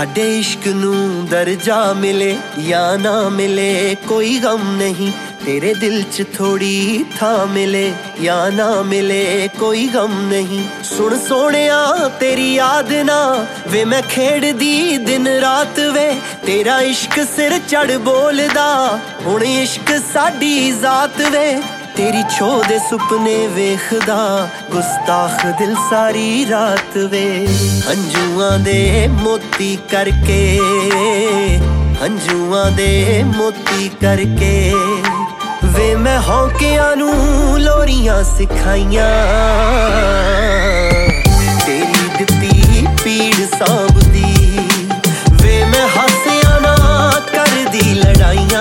साडे इश्क नू दर्जा मिले या ना मिले कोई गम नहीं, तेरे दिल च थोड़ी था मिले या ना मिले कोई गम नहीं। सुन सोनिया तेरी याद ना वे मैं खेड़दी दिन रात वे, तेरा इश्क सिर चढ़ बोलदा हुण इश्क साडी जात वे। तेरी छो दे सुपने वेखदा गुस्ताख दिल सारी रात वे। हंजुआं दे मोती करके, हंजुआं दे मोती करके वे मैं हौकियां नू लोरियां सिखाइयां। तेरी दित्ती पीड़ सांभदी वे मैं हासियां ना करदी लड़ाइयां।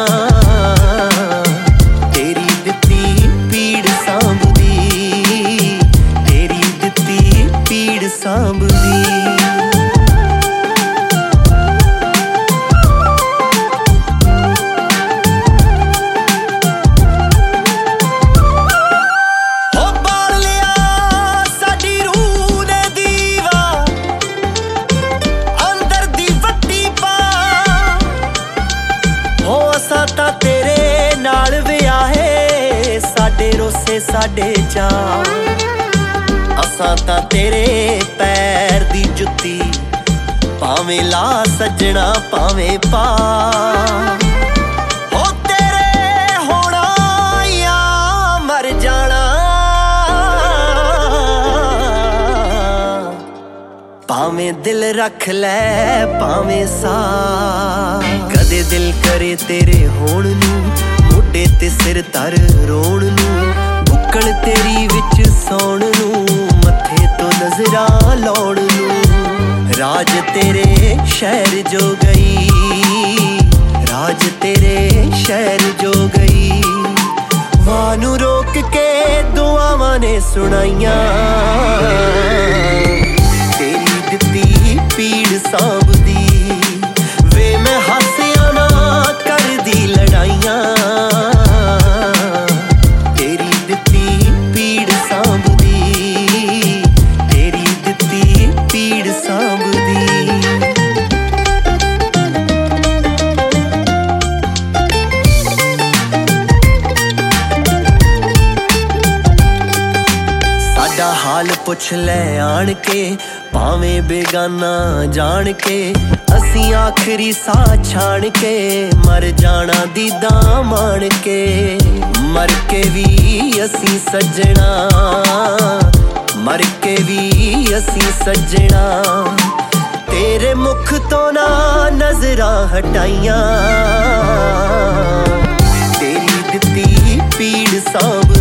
साडे चा असां तां तेरे पैर दी जुत्ती भावें ला सजना भावें पा। हो तेरे होना या मर जाना भावें दिल रख लै भावें सा। कदे दिल करे तेरे होण नू मोढे ते सिर तर रोण नू, बुक्कल तेरी विच सौण नू मत्थे तो नजरां लाउण नू। राज तेरे शहर जो गई, राज तेरे शहर जो गई, वानू रोक के दुआवां ने सुनाइयां। तेरी दित्ती पीड़ सांभदी वे मैं हासियां ना करदी लड़ाइयां। हाल पुछ ले आन के भावें बेगाना जान के, असी आखरी सा छाण के मर जाना दीदा मान के। मर के भी असी सजना, मर के भी असी सजना, तेरे मुख तो ना नजरां हटाइयां। तेरी दित्ती पीड़ सांभ